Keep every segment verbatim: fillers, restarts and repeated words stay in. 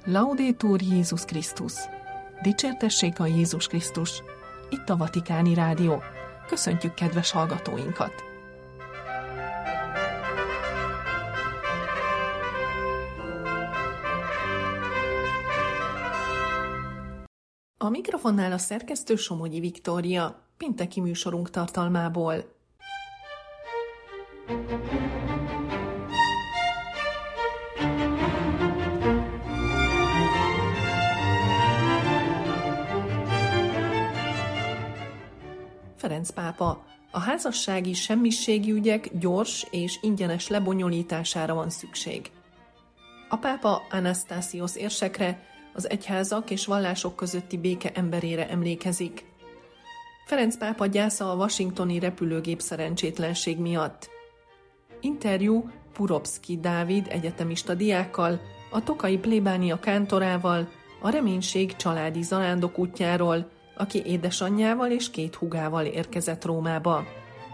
Laudetur Jézus Krisztus! Dicsértessék a Jézus Krisztus! Itt a Vatikáni Rádió. Köszöntjük kedves hallgatóinkat! A mikrofonnál a szerkesztő Somogyi Viktória, pénteki műsorunk tartalmából. Ferenc pápa: a házassági semmiségi ügyek gyors és ingyenes lebonyolítására van szükség. A pápa Anasztásziosz érsekre, az egyházak és vallások közötti béke emberére emlékezik. Ferenc pápa gyásza a washingtoni repülőgép szerencsétlenség miatt. Interjú Purovszky Dávid egyetemista diákkal, a tokai plébánia kántorával, a reménység családi zarándok útjáról, aki édesanyjával és két húgával érkezett Rómába.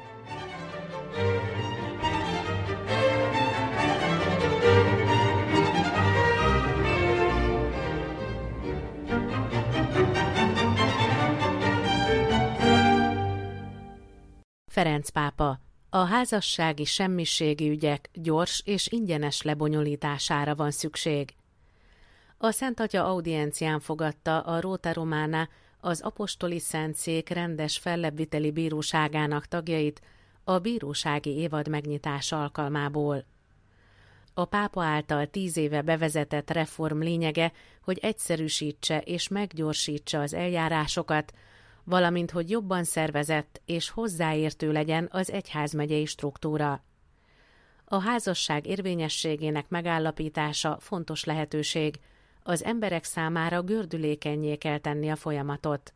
Ferenc pápa: a házassági semmiségi ügyek gyors és ingyenes lebonyolítására van szükség. A Szent Atya audiencián fogadta a Rota Romana, az apostoli szentszék rendes fellebbviteli bíróságának tagjait a bírósági évad megnyitása alkalmából. A pápa által tíz éve bevezetett reform lényege, hogy egyszerűsítse és meggyorsítsa az eljárásokat, valamint hogy jobban szervezett és hozzáértő legyen az egyházmegyei struktúra. A házasság érvényességének megállapítása fontos lehetőség, az emberek számára gördülékennyé kell tenni a folyamatot.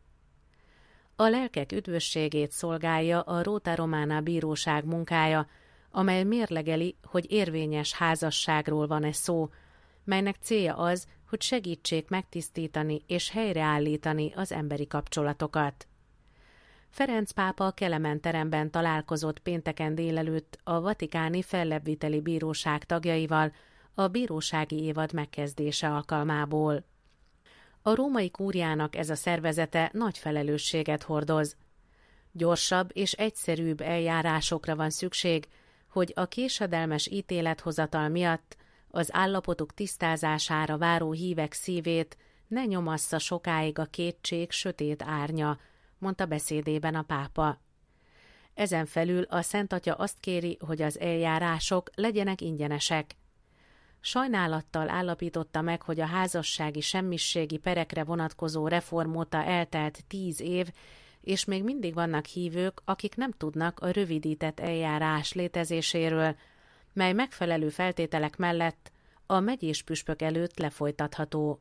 A lelkek üdvösségét szolgálja a Rota Romana bíróság munkája, amely mérlegeli, hogy érvényes házasságról van-e szó, melynek célja az, hogy segítsék megtisztítani és helyreállítani az emberi kapcsolatokat. Ferenc pápa a Kelemen teremben találkozott pénteken délelőtt a vatikáni fellebbviteli bíróság tagjaival a bírósági évad megkezdése alkalmából. A római kúriának ez a szervezete nagy felelősséget hordoz. Gyorsabb és egyszerűbb eljárásokra van szükség, hogy a késedelmes ítélethozatal miatt az állapotuk tisztázására váró hívek szívét ne nyomassza sokáig a kétség sötét árnya, mondta beszédében a pápa. Ezen felül a Szent Atya azt kéri, hogy az eljárások legyenek ingyenesek. Sajnálattal állapította meg, hogy a házassági semmiségi perekre vonatkozó reform óta eltelt tíz év, és még mindig vannak hívők, akik nem tudnak a rövidített eljárás létezéséről, mely megfelelő feltételek mellett a megyés püspök előtt lefolytatható.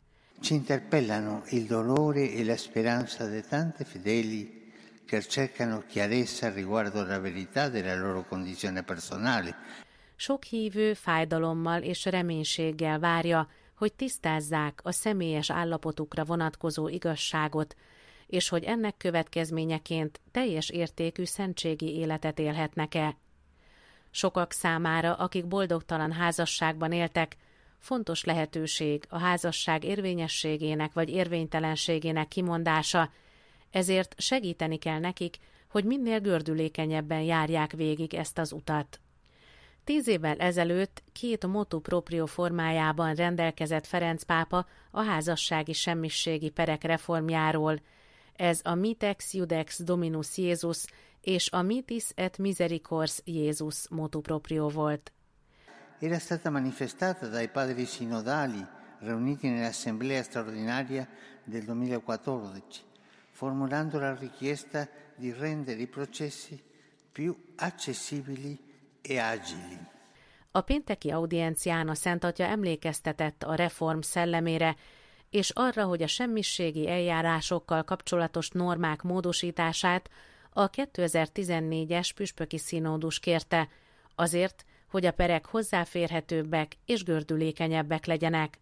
Ci interpellano il dolore e la speranza di tanti fedeli che cercano chiarezza riguardo la verità della loro condizione personale. Sok hívő fájdalommal és reménységgel várja, hogy tisztázzák a személyes állapotukra vonatkozó igazságot, és hogy ennek következményeként teljes értékű szentségi életet élhetnek-e. Sokak számára, akik boldogtalan házasságban éltek, fontos lehetőség a házasság érvényességének vagy érvénytelenségének kimondása, ezért segíteni kell nekik, hogy minél gördülékenyebben járják végig ezt az utat. Tíz évvel ezelőtt két motu proprio formájában rendelkezett Ferenc pápa a házassági semmiségi perek reformjáról. Ez a Mitex Iudex Dominus Jézus és a Mitis et Misericors Jézus motu proprio volt. Era stata manifestata dai padri sinodali riuniti nell'assemblea straordinaria del duemilaquattordici, formulando la richiesta di rendere i processi più accessibili e agili. A pénteki audiencián a Szent Atya emlékeztetett a reform szellemére, és arra, hogy a semmiségi eljárásokkal kapcsolatos normák módosítását a kétezer-tizennégyes püspöki színódus kérte, azért, hogy a perek hozzáférhetőbbek és gördülékenyebbek legyenek.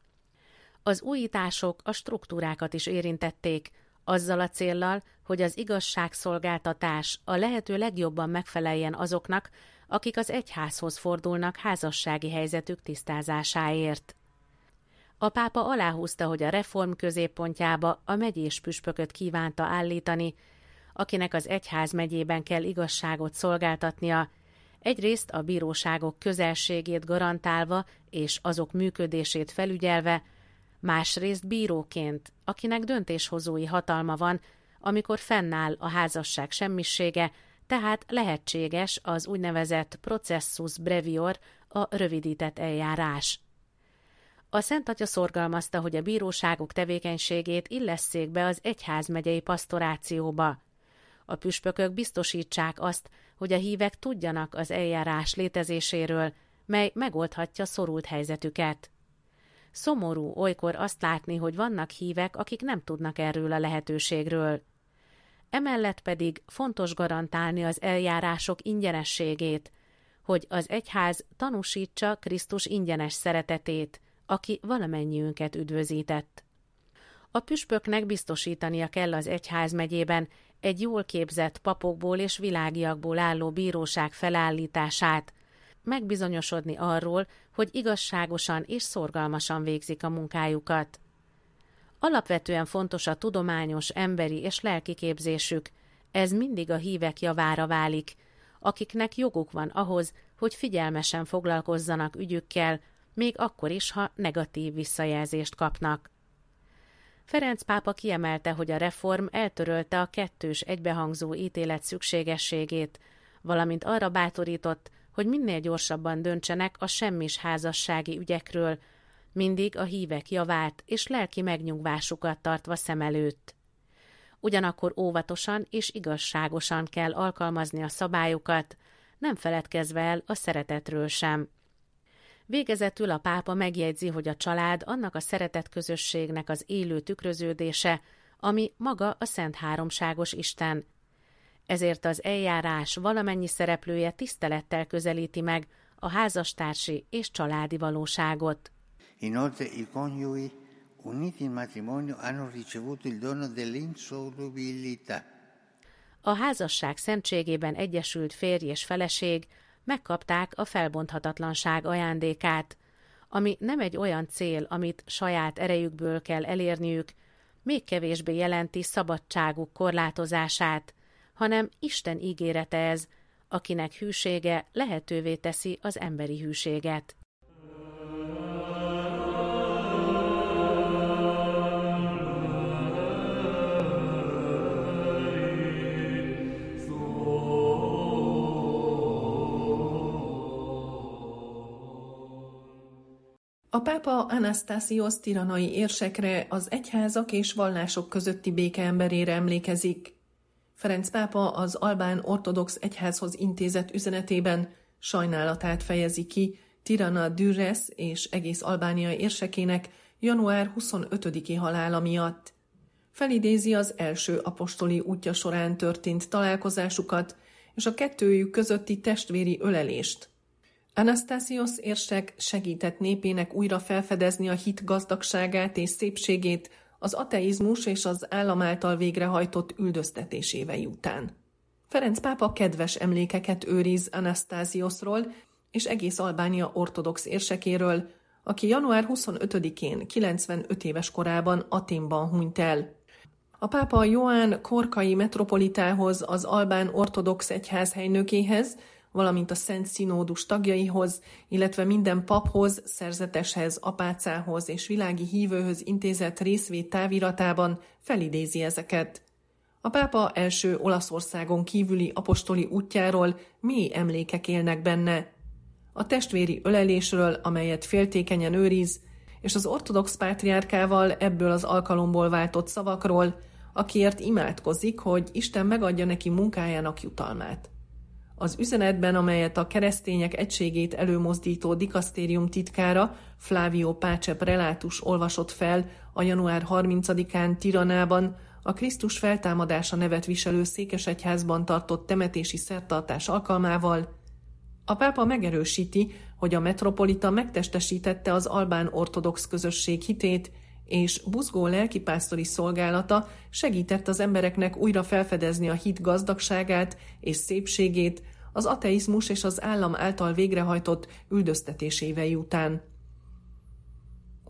Az újítások a struktúrákat is érintették, azzal a céllal, hogy az igazságszolgáltatás a lehető legjobban megfeleljen azoknak, akik az egyházhoz fordulnak házassági helyzetük tisztázásáért. A pápa aláhúzta, hogy a reform középpontjába a megyés püspököt kívánta állítani, akinek az egyház megyében kell igazságot szolgáltatnia, egyrészt a bíróságok közelségét garantálva és azok működését felügyelve, másrészt bíróként, akinek döntéshozói hatalma van, amikor fennáll a házasság semmisége, tehát lehetséges az úgynevezett processus brevior, a rövidített eljárás. A Szent Atya szorgalmazta, hogy a bíróságok tevékenységét illesszék be az egyházmegyei pasztorációba. A püspökök biztosítsák azt, hogy a hívek tudjanak az eljárás létezéséről, mely megoldhatja szorult helyzetüket. Szomorú olykor azt látni, hogy vannak hívek, akik nem tudnak erről a lehetőségről. Emellett pedig fontos garantálni az eljárások ingyenességét, hogy az egyház tanúsítsa Krisztus ingyenes szeretetét, aki valamennyiünket üdvözített. A püspöknek biztosítania kell az egyházmegyében egy jól képzett papokból és világiakból álló bíróság felállítását, megbizonyosodni arról, hogy igazságosan és szorgalmasan végzik a munkájukat. Alapvetően fontos a tudományos, emberi és lelki képzésük, ez mindig a hívek javára válik, akiknek joguk van ahhoz, hogy figyelmesen foglalkozzanak ügyükkel, még akkor is, ha negatív visszajelzést kapnak. Ferenc pápa kiemelte, hogy a reform eltörölte a kettős egybehangzó ítélet szükségességét, valamint arra bátorított, hogy minél gyorsabban döntsenek a semmis házassági ügyekről, mindig a hívek javát és lelki megnyugvásukat tartva szem előtt. Ugyanakkor óvatosan és igazságosan kell alkalmazni a szabályokat, nem feledkezve el a szeretetről sem. Végezetül a pápa megjegyzi, hogy a család annak a szeretett közösségnek az élő tükröződése, ami maga a Szent Háromságos Isten. Ezért az eljárás valamennyi szereplője tisztelettel közelíti meg a házastársi és családi valóságot. Inoltre i coniugi uniti in matrimonio hanno ricevuto il dono dell'insolubilità. A házasság szentségében egyesült férj és feleség megkapták a felbonthatatlanság ajándékát, ami nem egy olyan cél, amit saját erejükből kell elérniük, még kevésbé jelenti szabadságuk korlátozását, hanem Isten ígérete ez, akinek hűsége lehetővé teszi az emberi hűséget. A pápa Anasztásziosz tiranai érsekre, az egyházak és vallások közötti béke emberére emlékezik. Ferenc pápa az albán ortodox egyházhoz intézett üzenetében sajnálatát fejezi ki Tirana Dürres és egész Albánia érsekének január huszonötödiki halála miatt. Felidézi az első apostoli útja során történt találkozásukat és a kettőjük közötti testvéri ölelést. Anasztásziosz érsek segített népének újra felfedezni a hit gazdagságát és szépségét az ateizmus és az állam által végrehajtott üldöztetés évei után. Ferenc pápa kedves emlékeket őriz Anasztázioszról és egész Albánia ortodox érsekéről, aki január huszonötödikén kilencvenöt éves korában Athénban hunyt el. A pápa Joán korkai metropolitához, az albán ortodox egyház helynökéhez, valamint a Szent Színódus tagjaihoz, illetve minden paphoz, szerzeteshez, apácához és világi hívőhöz intézett részvét táviratában felidézi ezeket. A pápa első Olaszországon kívüli apostoli útjáról mély emlékek élnek benne. A testvéri ölelésről, amelyet féltékenyen őriz, és az ortodox pátriárkával ebből az alkalomból váltott szavakról, akiért imádkozik, hogy Isten megadja neki munkájának jutalmát. Az üzenetben, amelyet a keresztények egységét előmozdító dikasztérium titkára, Flavio Páce prelátus olvasott fel a január harmincadikán Tiranában, a Krisztus feltámadása nevet viselő székesegyházban tartott temetési szertartás alkalmával, a pápa megerősíti, hogy a metropolita megtestesítette az albán ortodox közösség hitét, és buzgó lelkipásztori szolgálata segített az embereknek újra felfedezni a hit gazdagságát és szépségét az ateizmus és az állam által végrehajtott üldöztetés évei után.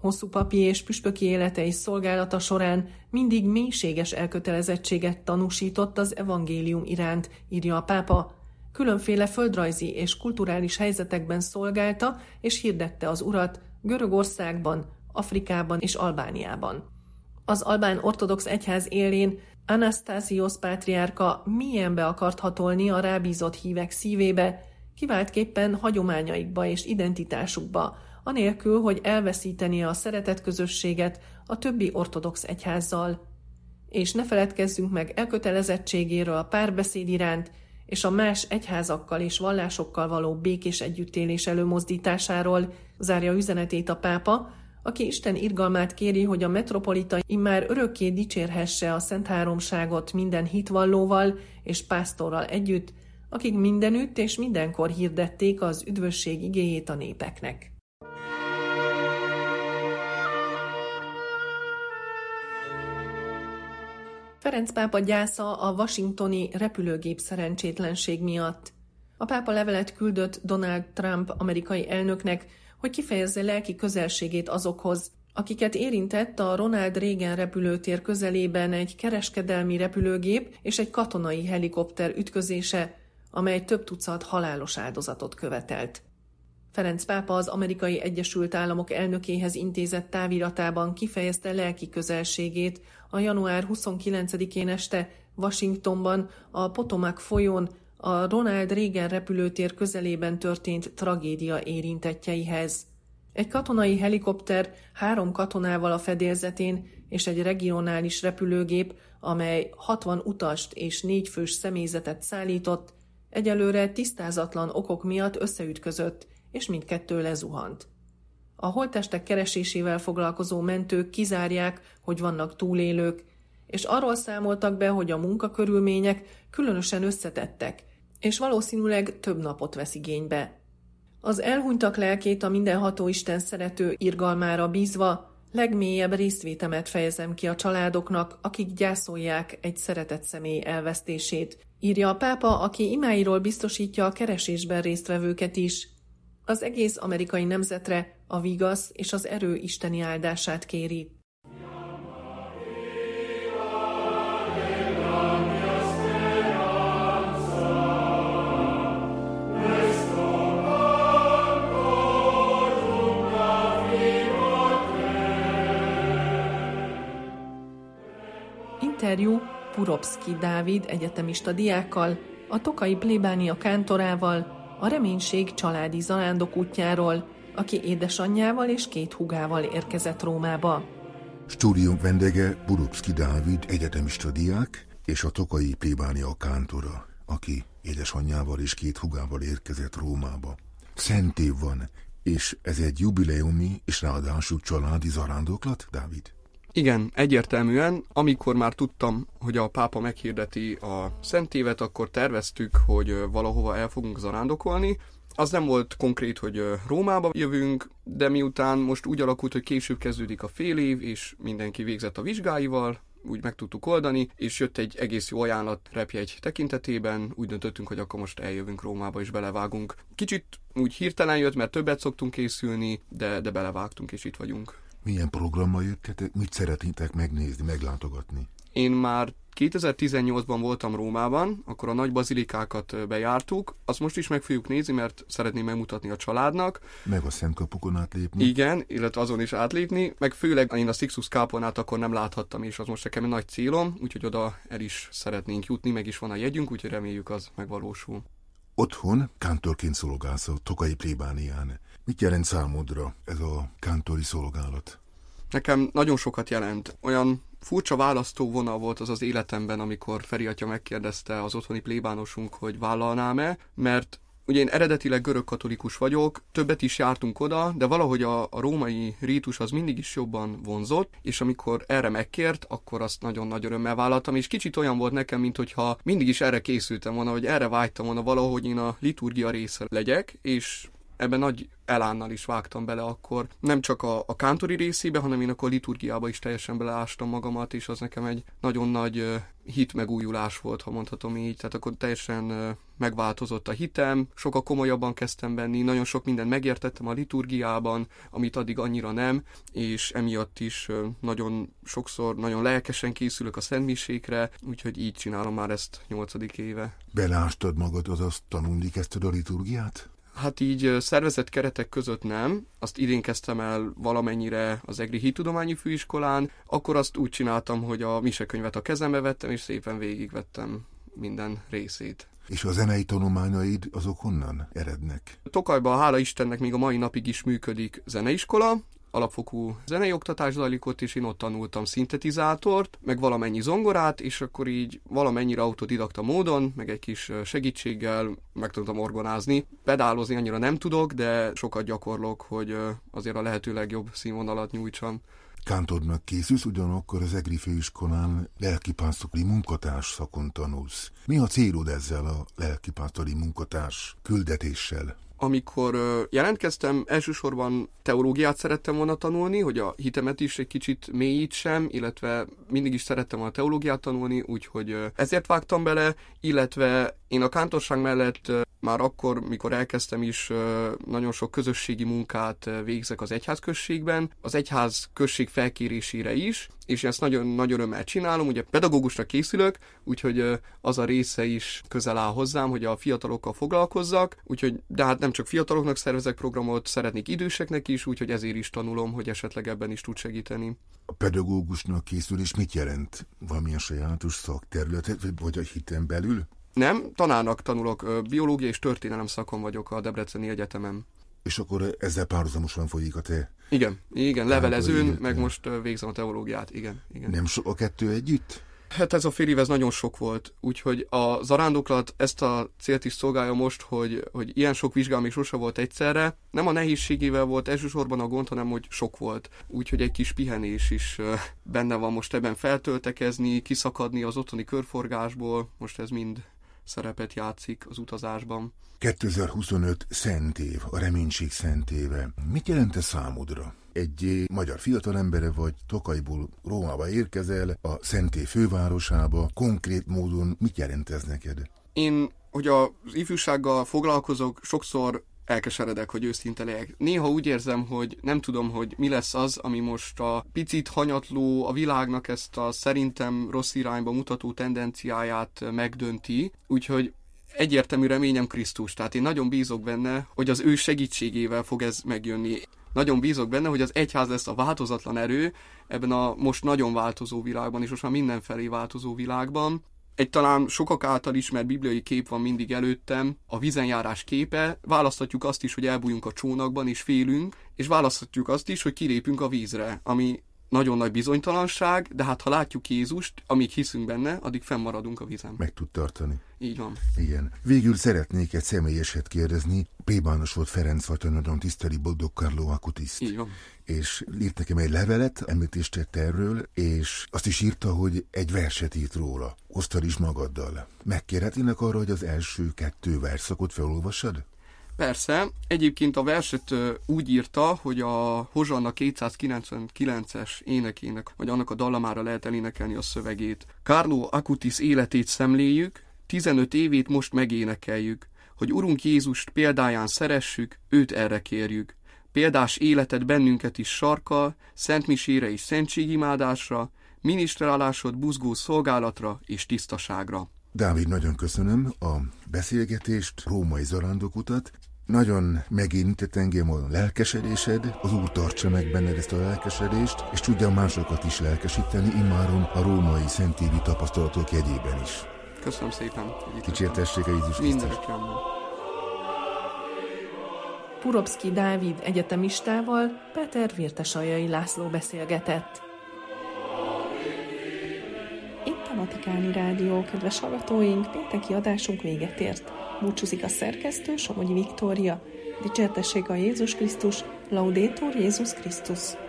Hosszú papi és püspöki élete és szolgálata során mindig mélységes elkötelezettséget tanúsított az evangélium iránt, írja a pápa. Különféle földrajzi és kulturális helyzetekben szolgálta és hirdette az urat Görögországban, Afrikában és Albániában. Az albán ortodox egyház élén Anasztásziosz pátriárka mélyen be akart hatolni a rábízott hívek szívébe, kiváltképpen hagyományaikba és identitásukba, anélkül, hogy elveszítené a szeretetközösséget a többi ortodox egyházzal. És ne feledkezzünk meg elkötelezettségéről a párbeszéd iránt, és a más egyházakkal és vallásokkal való békés együttélés előmozdításáról, zárja üzenetét a pápa, aki Isten irgalmát kéri, hogy a metropolita immár örökké dicsérhesse a Szent Háromságot minden hitvallóval és pásztorral együtt, akik mindenütt és mindenkor hirdették az üdvösség igéjét a népeknek. Ferenc pápa gyásza a washingtoni repülőgép szerencsétlenség miatt. A pápa levelet küldött Donald Trump amerikai elnöknek, hogy kifejezze lelki közelségét azokhoz, akiket érintett a Ronald Reagan repülőtér közelében egy kereskedelmi repülőgép és egy katonai helikopter ütközése, amely több tucat halálos áldozatot követelt. Ferenc pápa az Amerikai Egyesült Államok elnökéhez intézett táviratában kifejezte lelki közelségét a január huszonkilencedikén este Washingtonban a Potomac folyón a Ronald Reagan repülőtér közelében történt tragédia érintettjeihez. Egy katonai helikopter három katonával a fedélzetén és egy regionális repülőgép, amely hatvan utast és négy fős személyzetet szállított, egyelőre tisztázatlan okok miatt összeütközött, és mindkettő lezuhant. A holttestek keresésével foglalkozó mentők kizárják, hogy vannak túlélők, és arról számoltak be, hogy a munkakörülmények különösen összetettek, és valószínűleg több napot vesz igénybe. Az elhunytak lelkét a mindenható Isten szerető irgalmára bízva legmélyebb részvétemet fejezem ki a családoknak, akik gyászolják egy szeretett személy elvesztését, írja a pápa, aki imáiról biztosítja a keresésben résztvevőket is. Az egész amerikai nemzetre a vigasz és az erő isteni áldását kéri. Interjú Puropszky Dávid egyetemista diákkal, a tokai plébánia kántorával, a reménység családi zarándokútjáról, aki édesanyjával és két húgával érkezett Rómába. Stúdium vendége Puropszky Dávid egyetemista diák és a tokai plébánia kántora, aki édesanyjával és két húgával érkezett Rómába. Szent év van, és ez egy jubileumi és ráadásul családi zarándoklat, Dávid? Igen, egyértelműen, amikor már tudtam, hogy a pápa meghirdeti a Szent évet, akkor terveztük, hogy valahova el fogunk zarándokolni. Az nem volt konkrét, hogy Rómába jövünk, de miután most úgy alakult, hogy később kezdődik a fél év, és mindenki végzett a vizsgáival, úgy meg tudtuk oldani, és jött egy egész jó ajánlat repjegy tekintetében, úgy döntöttünk, hogy akkor most eljövünk Rómába és belevágunk. Kicsit úgy hirtelen jött, mert többet szoktunk készülni, de, de belevágtunk és itt vagyunk. Milyen programmal jöttetek? Mit szeretnétek megnézni, meglátogatni? Én már kétezer-tizennyolcban voltam Rómában, akkor a nagy bazilikákat bejártuk, azt most is meg fogjuk nézni, mert szeretném megmutatni a családnak. Meg a Szentkapukon átlépni? Igen, illetve azon is átlépni, meg főleg én a Sixtus Kápolnát akkor nem láthattam, és az most nekem egy nagy célom, úgyhogy oda el is szeretnénk jutni, meg is van a jegyünk, úgyhogy reméljük az megvalósul. Otthon kántorként szolgálsz a tokai plébánián. Mit jelent számodra ez a kántori szolgálat? Nekem nagyon sokat jelent. Olyan furcsa választóvonal volt az az életemben, amikor Feri atya megkérdezte az otthoni plébánosunk, hogy vállalnám-e, mert ugye én eredetileg görögkatolikus vagyok, többet is jártunk oda, de valahogy a, a római rítus az mindig is jobban vonzott, és amikor erre megkért, akkor azt nagyon nagy örömmel vállaltam, és kicsit olyan volt nekem, mint hogyha mindig is erre készültem volna, hogy erre vágytam volna valahogy én a liturgia része legyek, és ebben nagy elánnal is vágtam bele akkor. Nem csak a, a kántori részébe, hanem én akkor a liturgiába is teljesen beleástam magamat, és az nekem egy nagyon nagy uh, hit megújulás volt, ha mondhatom így. Tehát akkor teljesen uh, megváltozott a hitem, sokkal komolyabban kezdtem benni, nagyon sok mindent megértettem a liturgiában, amit addig annyira nem, és emiatt is uh, nagyon sokszor, nagyon lelkesen készülök a szentmisékre, úgyhogy így csinálom már ezt nyolcadik éve. Beleástad magad, azaz tanulni kezdted a liturgiát? Hát így szervezett keretek között nem. Azt idén kezdtem el valamennyire az Egri Hittudományi Főiskolán, akkor azt úgy csináltam, hogy a misekönyvet a kezembe vettem, és szépen végigvettem minden részét. És a zenei tanulmányaid azok honnan erednek? Tokajban, hála Istennek, még a mai napig is működik zeneiskola, alapfokú zenei oktatás zajlik ott, és én ott tanultam szintetizátort, meg valamennyi zongorát, és akkor így valamennyire autodidakta módon, meg egy kis segítséggel meg tudtam orgonázni. Pedálozni annyira nem tudok, de sokat gyakorlok, hogy azért a lehető legjobb színvonalat nyújtsam. Kántornak készülsz, ugyanakkor az Egri Főiskolán lelkipásztori munkatárs szakon tanulsz. Mi a célod ezzel a lelkipásztori munkatárs küldetéssel? Amikor jelentkeztem, elsősorban teológiát szerettem volna tanulni, hogy a hitemet is egy kicsit mélyítsem, illetve mindig is szerettem volna teológiát tanulni, úgyhogy ezért vágtam bele, illetve én a kántorság mellett már akkor, mikor elkezdtem is, nagyon sok közösségi munkát végzek az egyházközségben, az egyházközség felkérésére is, és ezt nagyon nagy örömmel csinálom, ugye pedagógusnak készülök, úgyhogy az a része is közel áll hozzám, hogy a fiatalokkal foglalkozzak, úgyhogy de hát nem csak fiataloknak szervezek programot, szeretnék időseknek is, úgyhogy ezért is tanulom, hogy esetleg ebben is tud segíteni. A pedagógusnak készülés mit jelent? Valamilyen sajátos szakterületet, vagy a hiten belül? Nem, tanárnak tanulok, biológia és történelem szakon vagyok a Debreceni Egyetemen. És akkor ezzel párhuzamosan folyik a te... Igen, igen, levelezőn, meg most végzem a teológiát, igen, igen. Nem sok a kettő együtt? Hát ez a fél év ez nagyon sok volt, úgyhogy a zarándoklat ezt a célt is szolgálja most, hogy, hogy ilyen sok vizsgál még sose volt egyszerre. Nem a nehézségével volt elsősorban a gond, hanem hogy sok volt. Úgyhogy egy kis pihenés is benne van most ebben, feltöltekezni, kiszakadni az otthoni körforgásból, most ez mind szerepet játszik az utazásban. kétezer-huszonöt szent év, a reménység szent éve. Mit jelent ez számodra? Egy magyar fiatalembere vagy, Tokajból Rómába érkezel, a Szent Év fővárosába. Konkrét módon mit jelent ez neked? Én, hogy az ifjúsággal foglalkozok, sokszor elkeseredek, hogy őszinte legyek. Néha úgy érzem, hogy nem tudom, hogy mi lesz az, ami most a picit hanyatló, a világnak ezt a szerintem rossz irányba mutató tendenciáját megdönti, úgyhogy egyértelmű reményem Krisztus. Tehát én nagyon bízok benne, hogy az ő segítségével fog ez megjönni. Nagyon bízok benne, hogy az egyház lesz a változatlan erő ebben a most nagyon változó világban, és most már mindenfelé változó világban. Egy talán sokak által ismert bibliai kép van mindig előttem, a vízenjárás képe. Választhatjuk azt is, hogy elbújjunk a csónakban és félünk, és választhatjuk azt is, hogy kilépünk a vízre, ami nagyon nagy bizonytalanság, de hát ha látjuk Jézust, amíg hiszünk benne, addig fennmaradunk a vízen. Meg tud tartani. Így van. Igen. Végül szeretnék egy személyeset kérdezni. Plébános volt Ferenc Vatta, nagyon tiszteli Boldog Carlo Acutiszt. Így van. És írt nekem egy levelet, említést tett erről, és azt is írta, hogy egy verset írt róla. Osztad is magaddal. Megkérhetnének arra, hogy az első kettő verszakot felolvassad? Persze. Egyébként a verset úgy írta, hogy a Hozsanna kétszázkilencvenkilences énekének, vagy annak a dallamára lehet elénekelni a szövegét. Carlo Acutis életét szemléljük, tizenöt évét most megénekeljük, hogy Urunk Jézust példáján szeressük, őt erre kérjük. Példás életet bennünket is sarkal, szentmisére és szentségimádásra, minisztrálásod buzgó szolgálatra és tisztaságra. Dávid, nagyon köszönöm a beszélgetést, római zarándokutat. Nagyon megérintett engem a lelkesedésed, az Úr tartsa meg benned ezt a lelkesedést, és tudja másokat is lelkesíteni, immáron a római szentévi tapasztalatok jegyében is. Köszönöm szépen. Dicsértessék a Jézus Krisztus. Purobszky Dávid egyetemistával Péter Virtesaljai László beszélgetett. Itt a Vatikáni Rádió, kedves hallgatóink, pénteki adásunk véget ért. Búcsúzik a szerkesztő, Somogyi Viktória. Dicsértessék a Jézus Krisztus, Laudetur Jézus Krisztus.